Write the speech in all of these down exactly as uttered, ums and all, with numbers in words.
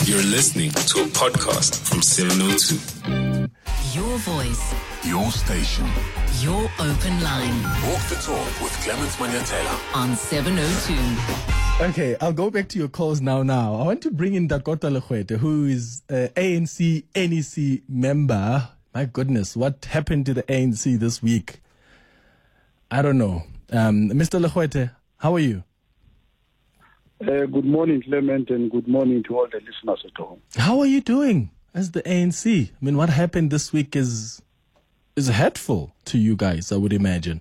You're listening to a podcast from seven oh two. Your voice. Your station. Your open line. Walk the talk with Clement Manyatela on seven oh two. Okay, I'll go back to your calls now. Now, I want to bring in Dakota Legoete, who is an A N C N E C member. My goodness, what happened to the A N C this week? I don't know. Um, Mister Legoete, how are you? Uh, good morning, Clement, and good morning to all the listeners at home. How are you doing as the A N C? I mean, what happened this week is is hurtful to you guys, I would imagine.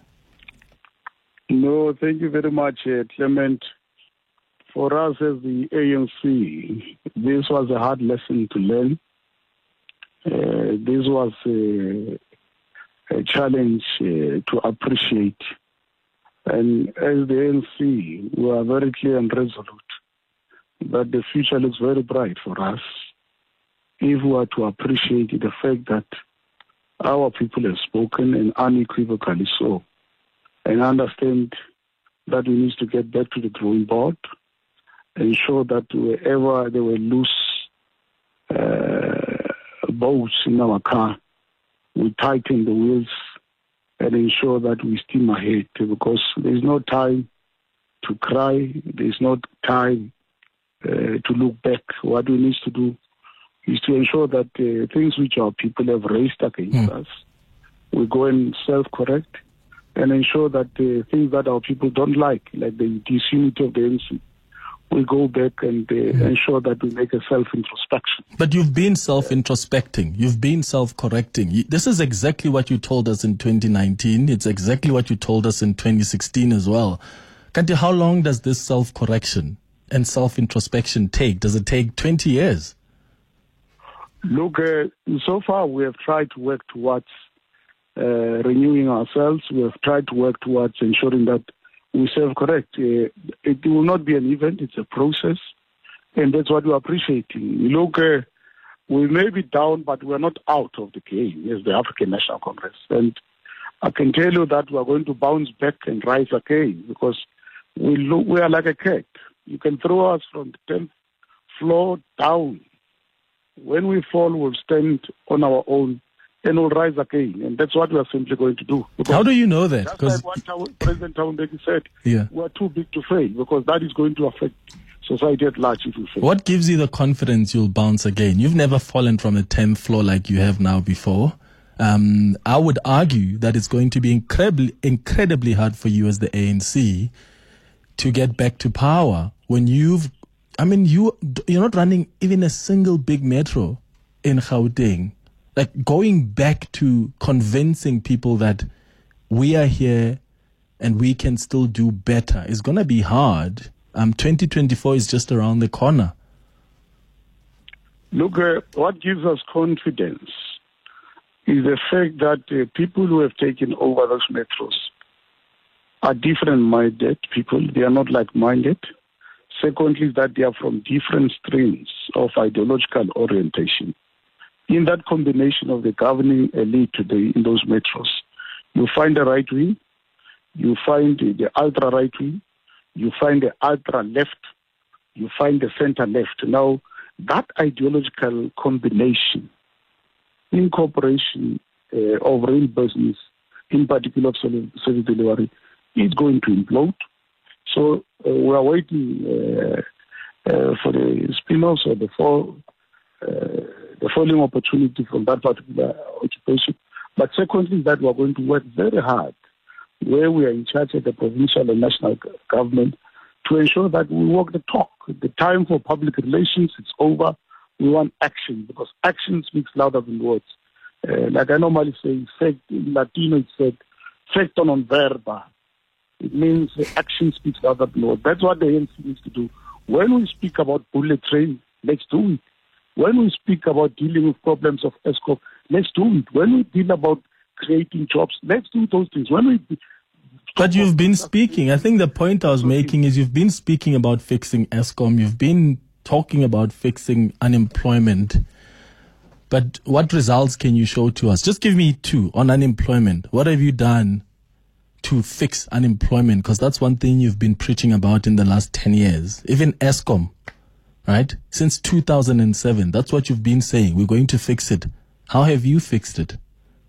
No, thank you very much, uh, Clement. For us as the A N C, this was a hard lesson to learn. Uh, this was a, a challenge uh, to appreciate. And as the A N C, we are very clear and resolute that the future looks very bright for us if we are to appreciate the fact that our people have spoken, and unequivocally so, and understand that we need to get back to the drawing board, ensure that wherever there were loose uh, bolts in our car, we tighten the wheels and ensure that we steam ahead, because there's no time to cry, there's no time uh, to look back. What we need to do is to ensure that uh, things which our people have raised against mm. us, we go and self-correct and ensure that uh, things that our people don't like, like the disunity of the A N C, we go back and uh, mm. ensure that we make a self-introspection. But you've been self-introspecting. You've been self-correcting. This is exactly what you told us in twenty nineteen. It's exactly what you told us in twenty sixteen as well. Kanti, how long does this self-correction and self-introspection take? Does it take twenty years? Look, uh, so far we have tried to work towards uh, renewing ourselves. We have tried to work towards ensuring that we self-correct. Uh, it will not be an event, it's a process, and that's what we're appreciating. Look, uh, we may be down, but we're not out of the game as the African National Congress. And I can tell you that we're going to bounce back and rise again, because we, look, we are like a cat. You can throw us from the tenth floor down. When we fall, we'll stand on our own and we'll rise again. And that's what we are simply going to do. How do you know that? That's like what our President Thabo Mbeki said. Yeah. We're too big to fail, because that is going to affect society at large if we fail. What gives you the confidence you'll bounce again? You've never fallen from the tenth floor like you have now before. Um, I would argue that it's going to be incredibly, incredibly hard for you as the A N C to get back to power when you've I mean, you, you're not running even a single big metro in Gauteng. Like, going back to convincing people that we are here and we can still do better is going to be hard. Um, twenty twenty-four is just around the corner. Look, uh, what gives us confidence is the fact that uh, people who have taken over those metros are different-minded people. They are not like-minded. Secondly, that they are from different streams of ideological orientation. In that combination of the governing elite today in those metros, you find the right wing, you find the ultra-right wing, you find the ultra-left, you find the center-left. Now, that ideological combination, incorporation uh, of real business, in particular of service delivery, is going to implode. So uh, we are waiting uh, uh, for the spin-offs or the, fall, uh, the falling opportunity from that particular occupation. But secondly, that we are going to work very hard where we are in charge of the provincial and national government to ensure that we walk the talk. The time for public relations is over. We want action, because action speaks louder than words. Uh, like I normally say, fact, in Latino it said, facto non verba. It means action speaks louder than words. That's what the A N C needs to do. When we speak about bullet train, let's do it. When we speak about dealing with problems of Eskom, let's do it. When we deal about creating jobs, let's do those things. When we But you've been speaking. I think the point I was making is you've been speaking about fixing Eskom. You've been talking about fixing unemployment. But what results can you show to us? Just give me two on unemployment. What have you done to fix unemployment? Because that's one thing you've been preaching about in the last ten years. Even Eskom. right? Since two thousand seven. That's what you've been saying. We're going to fix it. How have you fixed it?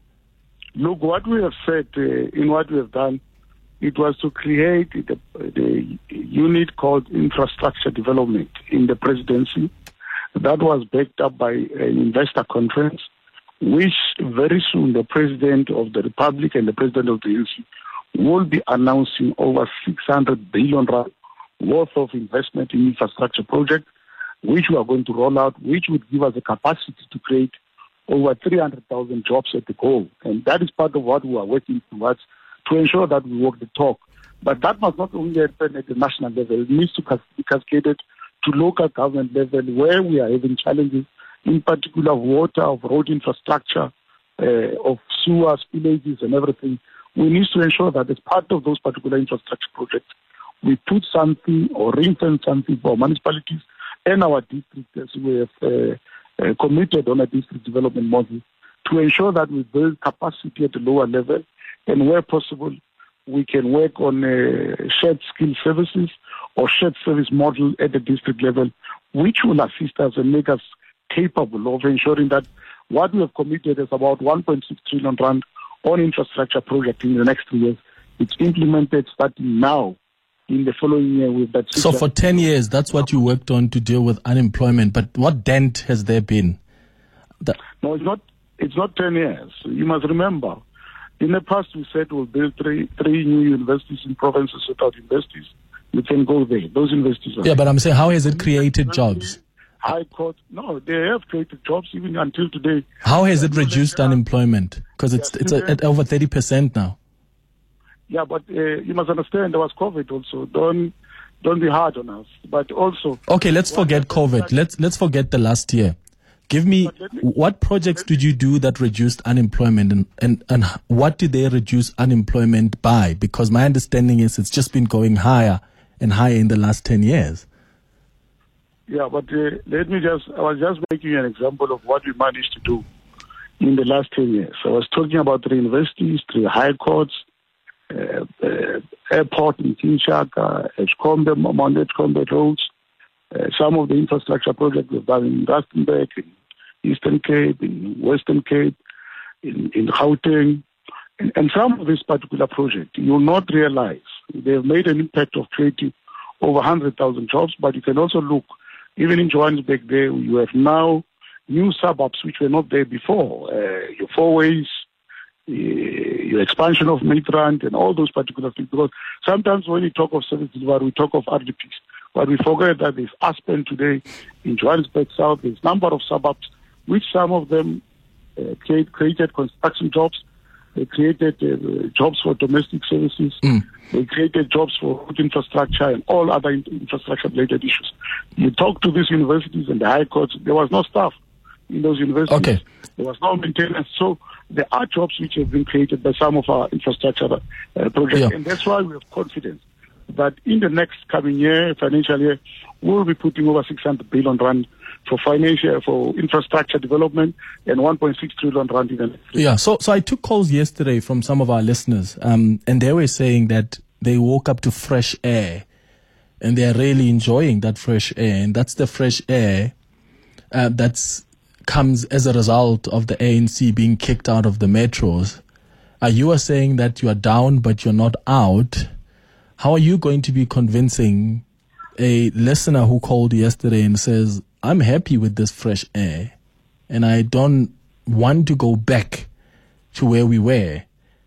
Look, what we have said uh, in what we have done, it was to create the, the unit called infrastructure development in the presidency. That was backed up by an investor conference, which very soon the president of the republic and the president of the A N C will be announcing over six hundred billion rand worth of investment in infrastructure projects, which we are going to roll out, which would give us the capacity to create over three hundred thousand jobs at the goal. And that is part of what we are working towards to ensure that we walk the talk. But that must not only happen at the national level, it needs to be cascaded to local government level where we are having challenges, in particular of water, of road infrastructure, uh, of sewer, spillages and everything. We need to ensure that as part of those particular infrastructure projects, we put something or ring-fence something for municipalities and our districts as we have uh, uh, committed on a district development model to ensure that we build capacity at the lower level, and where possible, we can work on uh, shared skill services or shared service model at the district level, which will assist us and make us capable of ensuring that what we have committed is about one point six trillion rand on infrastructure project in the next three years. It's implemented starting now in the following year with that. So for ten years, that's what you worked on to deal with unemployment. But what dent has there been? The- no, it's not. It's not ten years. You must remember, in the past we said we'll build three three new universities in provinces without universities. You can go there. Those universities are. Yeah, but I'm saying, how has it created jobs? High Court. No, they have created jobs even until today. How has it reduced unemployment? Because it's it's a, at over thirty percent now. Yeah, but uh, you must understand there was COVID also. Don't don't be hard on us. But also. Okay, let's forget COVID. Let's let's forget the last year. Give me, me what projects did you do that reduced unemployment, and, and, and what did they reduce unemployment by? Because my understanding is it's just been going higher and higher in the last ten years. Yeah, but uh, let me just, I was just making an example of what we managed to do in the last ten years. I was talking about three universities, three high courts, uh, uh, airport in Kinshasa, Eskombe, Mount Eskombe roads, uh, some of the infrastructure projects we've done in Rustenburg, in Eastern Cape, in Western Cape, in, in Gauteng. And, and some of this particular project, you will not realize they've made an impact of creating over one hundred thousand jobs, but you can also look, even in Johannesburg there, you have now new suburbs which were not there before. Uh, your fourways, uh, your expansion of Midrand and all those particular things. Because sometimes when we talk of service delivery, we talk of R D Ps. But we forget that there's Aspen today in Johannesburg South. There's a number of suburbs, which some of them uh, create, created construction jobs. They created uh, jobs for domestic services. Mm. They created jobs for road infrastructure and all other in- infrastructure-related issues. You talk to these universities and the high courts, there was no staff in those universities. Okay. There was no maintenance. So there are jobs which have been created by some of our infrastructure uh, projects. Yeah. And that's why we have confidence that in the next coming year, financial year, we'll be putting over six hundred billion rand for financial, for infrastructure development, and one point six trillion rand in the next year. Yeah, so so I took calls yesterday from some of our listeners, um, and they were saying that they woke up to fresh air, and they're really enjoying that fresh air, and that's the fresh air uh, that's comes as a result of the A N C being kicked out of the metros. Uh, you are saying that you are down, but you're not out. How are you going to be convincing a listener who called yesterday and says, I'm happy with this fresh air and I don't want to go back to where we were?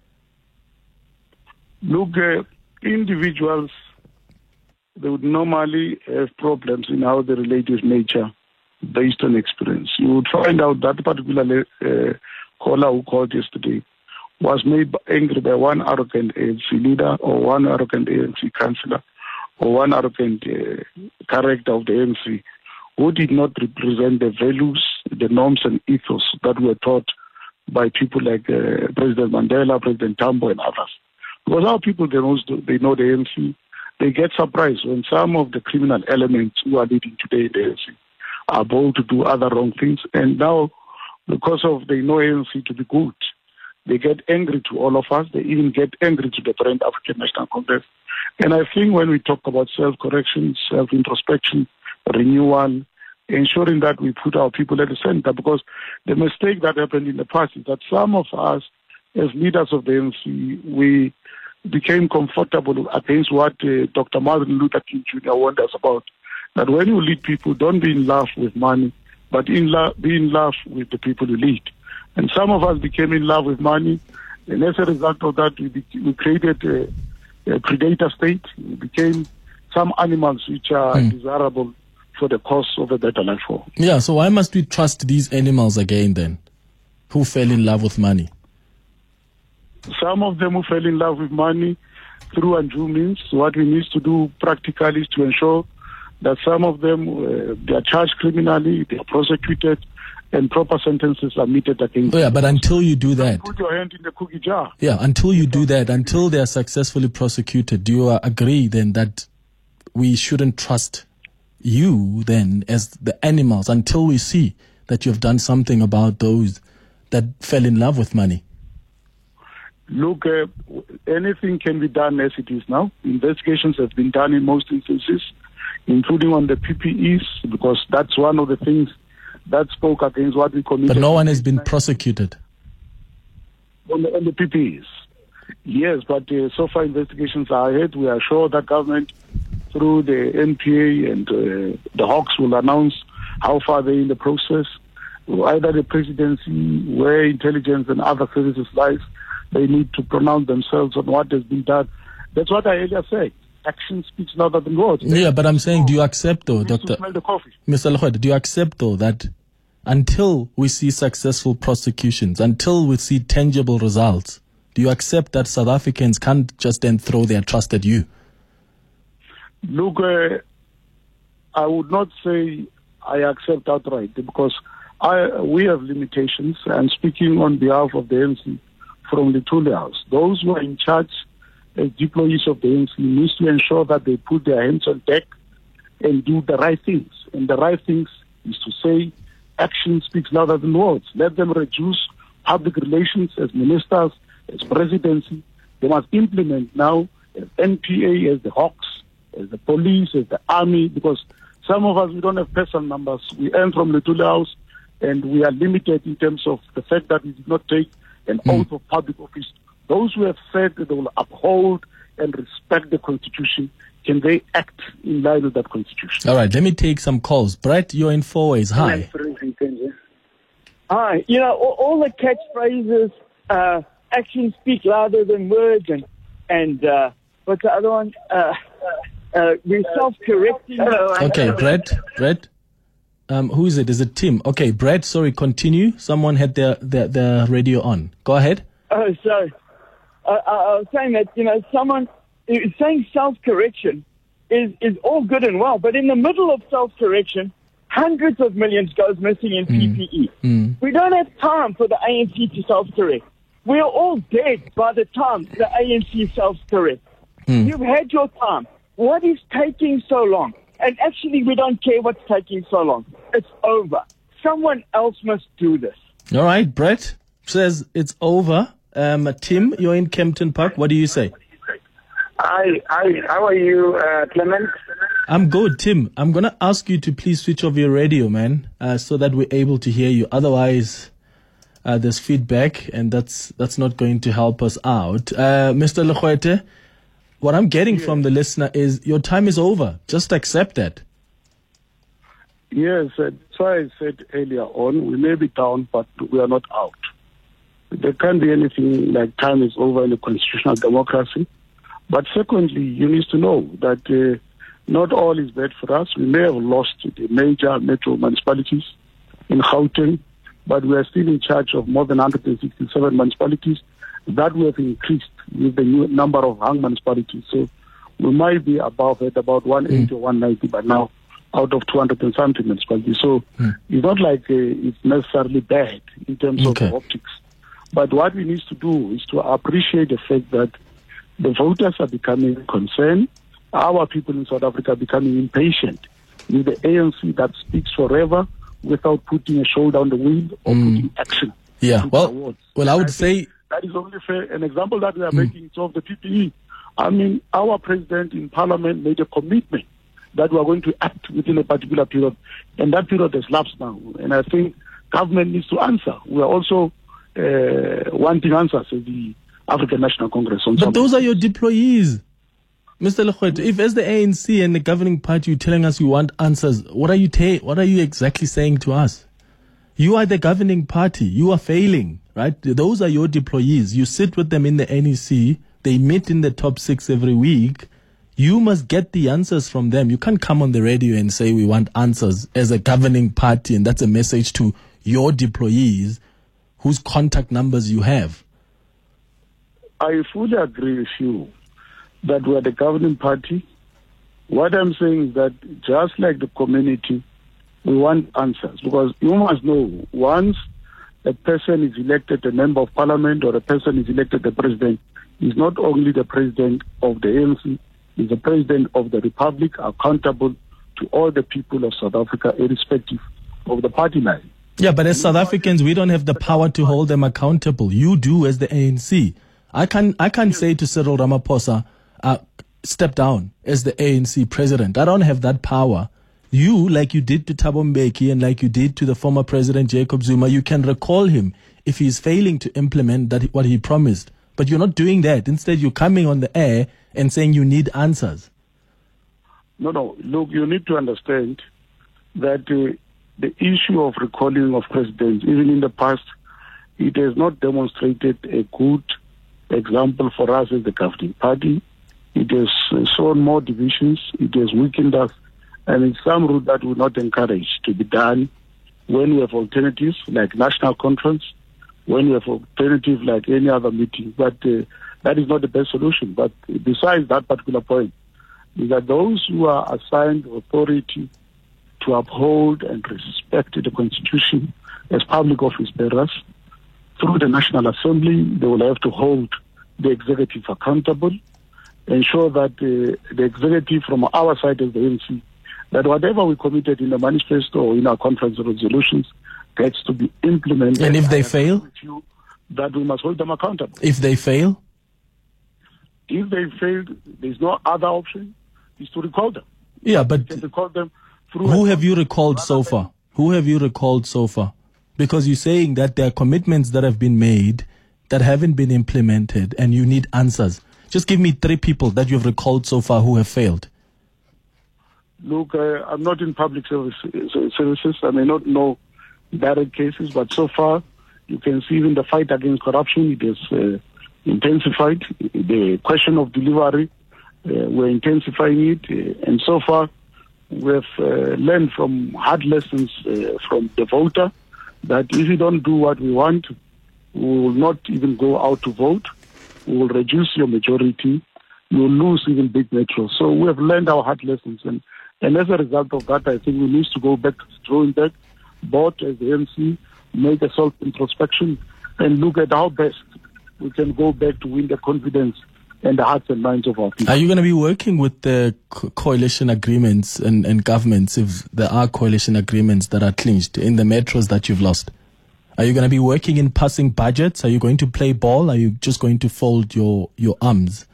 Look, uh, individuals, they would normally have problems in how they relate with nature based on experience. You would find out that particular uh, caller who called yesterday was made angry by one arrogant A N C leader or one arrogant A N C councillor or one arrogant uh, character of the A N C who did not represent the values, the norms and ethos that were taught by people like uh, President Mandela, President Tambo and others. Because our people, they know, they know the A N C, they get surprised when some of the criminal elements who are leading today in the A N C are bold to do other wrong things. And now, because of they know A N C to be good, they get angry to all of us. They even get angry to the Brand African National Congress. And I think when we talk about self-correction, self-introspection, renewal, ensuring that we put our people at the center. Because the mistake that happened in the past is that some of us, as leaders of the A N C, we became comfortable against what uh, Doctor Martin Luther King Junior warned us about, that when you lead people, don't be in love with money, but in love, be in love with the people you lead. And some of us became in love with money, and as a result of that, we, be, we created a, a predator state. We became some animals which are mm. desirable for the cause of a better life for. Yeah, so why must we trust these animals again then, who fell in love with money? Some of them who fell in love with money through undue means, what we need to do practically is to ensure that some of them, uh, they are charged criminally, they are prosecuted, and proper sentences are meted against oh, yeah, them. But until you do that... Put your hand in the cookie jar. Yeah, until you do that, until they are successfully prosecuted, do you uh, agree then that we shouldn't trust you then as the animals until we see that you've done something about those that fell in love with money? Look, uh, anything can be done as it is now. Investigations have been done in most instances, including on the P P Es, because that's one of the things that spoke against what we committed. But no one has been prosecuted. On the, on the P P Es. Yes, but uh, so far investigations are ahead. We are sure that government, through the N P A and uh, the Hawks, will announce how far they're in the process. Either the presidency, where intelligence and other services lies, they need to pronounce themselves on what has been done. That's what I earlier said. Action speaks louder than words. Yeah, but I'm saying, do you accept though, Doctor Mister Legoete, do you accept though that until we see successful prosecutions, until we see tangible results, do you accept that South Africans can't just then throw their trust at you? Look, uh, I would not say I accept outright, because I, we have limitations, and speaking on behalf of the A N C from the Thule House, those who are in charge as employees of the A N C needs to ensure that they put their hands on deck and do the right things. And the right things is to say action speaks louder than words. Let them reduce public relations as ministers, as presidency. They must implement now as N P A, as the Hawks, as the police, as the army, because some of us, we don't have personal numbers. We earn from the Thule House, and we are limited in terms of the fact that we did not take an mm. oath of public office. Those who have said that they will uphold and respect the Constitution, can they act in line with that Constitution? All right, let me take some calls. Brett, you're in Four Ways. Hi. Hi. You know, all, all the catchphrases, uh, actions speak louder than words, and, and uh, what's the other one? Uh, uh, we're self-correcting. Okay, Brett, Brett. Um, who is it? Is it Tim? Okay, Brett, sorry, continue. Someone had their, their, their radio on. Go ahead. Oh, sorry. I, I, I was saying that, you know, someone saying self-correction is, is all good and well, but in the middle of self-correction, hundreds of millions goes missing in mm. P P E. Mm. We don't have time for the A N C to self-correct. We're all dead by the time the A N C self-corrects. Mm. You've had your time. What is taking so long? And actually, we don't care what's taking so long. It's over. Someone else must do this. All right, Brett says it's over. Um, Tim, you're in Kempton Park. What do you say? Hi, hi. How are you, uh, Clement? I'm good, Tim. I'm going to ask you to please switch off your radio, man, uh, so that we're able to hear you. Otherwise, uh, there's feedback, and that's that's not going to help us out. Uh, Mister Legoete, what I'm getting yes. from the listener is your time is over. Just accept that. Yes, that's why I said earlier on, we may be down, but we are not out. There can't be anything like time is over in a constitutional democracy. But secondly, you need to know that uh, not all is bad for us. We may have lost the major metro municipalities in Gauteng, but we are still in charge of more than one hundred sixty-seven municipalities. That we have increased with the new number of hung municipalities. So we might be above at about one eighty mm. or one ninety by now, out of two hundred and something municipalities. So mm. it's not like uh, it's necessarily bad in terms okay. of the optics. But what we need to do is to appreciate the fact that the voters are becoming concerned. Our people in South Africa are becoming impatient with the A N C that speaks forever without putting a shoulder on the wheel or mm. putting action. Yeah, well, well, I would I say that is only fair. An example that we are mm. making is of the P P E. I mean, our president in Parliament made a commitment that we are going to act within a particular period, and that period has lapsed now. And I think government needs to answer. We are also uh, wanting answers at the African National Congress. On but those are your deployees, Mister Lekgwete. If as the A N C and the governing party you're telling us you want answers, what are you ta- what are you exactly saying to us? You are the governing party. You are failing, right? Those are your deployees. You sit with them in the N E C. They meet in the top six every week. You must get the answers from them. You can't come on the radio and say we want answers as a governing party, and that's a message to your deployees whose contact numbers you have. I fully agree with you that we are the governing party. What I'm saying is that just like the community, we want answers, because you must know, once a person is elected a member of parliament or a person is elected the president, he's not only the president of the A N C, he's the president of the republic, accountable to all the people of South Africa, irrespective of the party line. Yeah, but as South Africans, we don't have the power to hold them accountable. You do as the A N C. I can't, I can't say to Cyril Ramaphosa, uh, step down as the A N C president. I don't have that power. You, like you did to Thabo Mbeki and like you did to the former president Jacob Zuma, you can recall him if he's failing to implement that what he promised. But you're not doing that. Instead, you're coming on the air and saying you need answers. No, no. Look, you need to understand that uh, the issue of recalling of presidents, even in the past, it has not demonstrated a good example for us as the governing party. It has uh, shown more divisions. It has weakened us. And it's some route that we not encourage to be done when we have alternatives like national conference, when we have alternative like any other meeting. But uh, that is not the best solution. But besides that particular point, is that those who are assigned authority to uphold and respect the Constitution as public office bearers, through the National Assembly, they will have to hold the executive accountable, ensure that uh, the executive from our side as the A N C, that whatever we committed in the manifesto or in our conference resolutions gets to be implemented. And if they fail? You, that we must hold them accountable. If they fail? If they fail, there's no other option, is to recall them. Yeah, but recall them through who have you recalled so far? Who have you recalled so far? Because you're saying that there are commitments that have been made that haven't been implemented and you need answers. Just give me three people that you've recalled so far who have failed. Look, uh, I'm not in public service, services. I may not know direct cases, but so far, you can see even the fight against corruption, it has uh, intensified. The question of delivery, uh, we're intensifying it. Uh, and so far, we have uh, learned from hard lessons uh, from the voter that if you don't do what we want, we will not even go out to vote. We will reduce your majority. You will lose even big metros. So we have learned our hard lessons. And And as a result of that, I think we need to go back to the drawing board, both as the A N C, make a self-introspection, and look at how best we can go back to win the confidence and the hearts and minds of our people. Are you going to be working with the co- coalition agreements and, and governments, if there are coalition agreements that are clinched in the metros that you've lost? Are you going to be working in passing budgets? Are you going to play ball? Are you just going to fold your, your arms?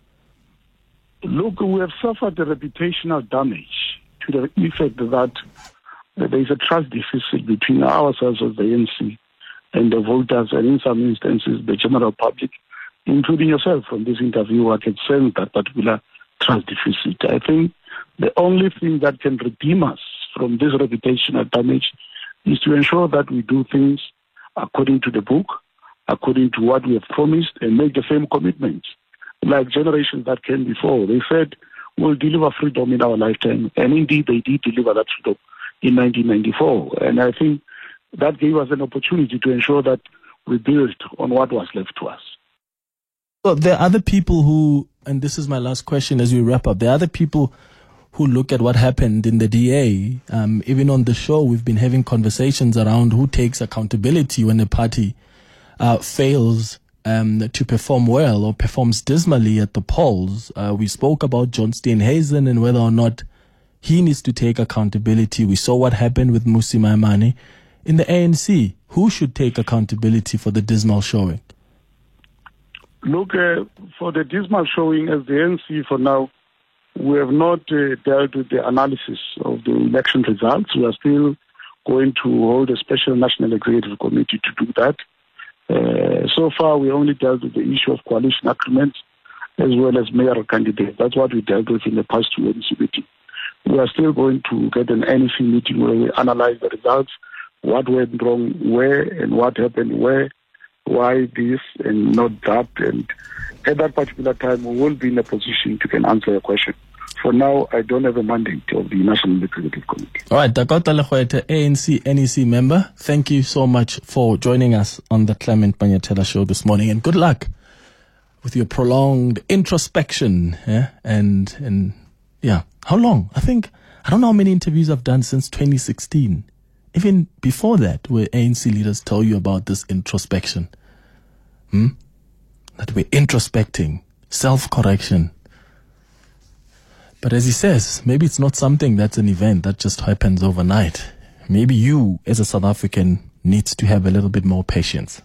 Look, we have suffered a reputational damage to the effect that there is a trust deficit between ourselves as the A N C and the voters, and in some instances, the general public, including yourself from this interview. I can sense that particular trust deficit. I think the only thing that can redeem us from this reputational damage is to ensure that we do things according to the book, according to what we have promised, and make the same commitments. Like generations that came before, they said, we'll deliver freedom in our lifetime. And indeed, they did deliver that freedom in nineteen ninety-four. And I think that gave us an opportunity to ensure that we built on what was left to us. So there are other people who, and this is my last question as we wrap up, there are other people who look at what happened in the D A. Um, even on the show, we've been having conversations around who takes accountability when a party uh, fails Um, to perform well or performs dismally at the polls. Uh, we spoke about John Steenhuisen and whether or not he needs to take accountability. We saw what happened with Mmusi Maimane. In the A N C, who should take accountability for the dismal showing? Look, uh, for the dismal showing as the A N C for now, we have not uh, dealt with the analysis of the election results. We are still going to hold a special National Executive Committee to do that. Uh, so far, we only dealt with the issue of coalition agreements as well as mayoral candidates. That's what we dealt with in the past two N E C meetings. We are still going to get an N E C meeting where we analyze the results, what went wrong where and what happened where, why this and not that. And at that particular time, we will be in a position to can answer your question. For now, I don't have a mandate of the National Executive Committee. All right, Dakota Legoete, A N C N E C member, thank you so much for joining us on the Clement Manyatela show this morning, and good luck with your prolonged introspection. Yeah? And, and yeah, how long? I think, I don't know how many interviews I've done since twenty sixteen. Even before that, where A N C leaders tell you about this introspection. Hmm? That we're introspecting, self-correction. But as he says, maybe it's not something that's an event that just happens overnight. Maybe you, as a South African, needs to have a little bit more patience.